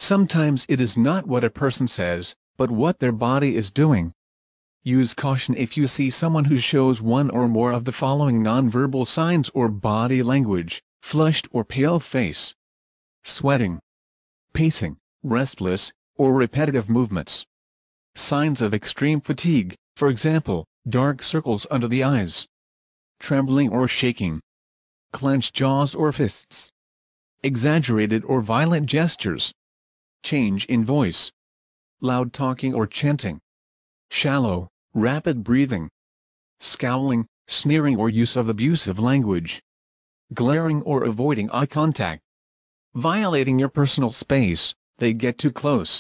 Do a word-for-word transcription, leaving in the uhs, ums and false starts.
Sometimes it is not what a person says, but what their body is doing. Use caution if you see someone who shows one or more of the following nonverbal signs or body language: flushed or pale face, sweating, pacing, restless, or repetitive movements. Signs of extreme fatigue, for example, dark circles under the eyes, trembling or shaking, clenched jaws or fists, exaggerated or violent gestures, change in voice, loud talking or chanting, shallow, rapid breathing, scowling, sneering or use of abusive language, glaring or avoiding eye contact, violating your personal space. They get too close,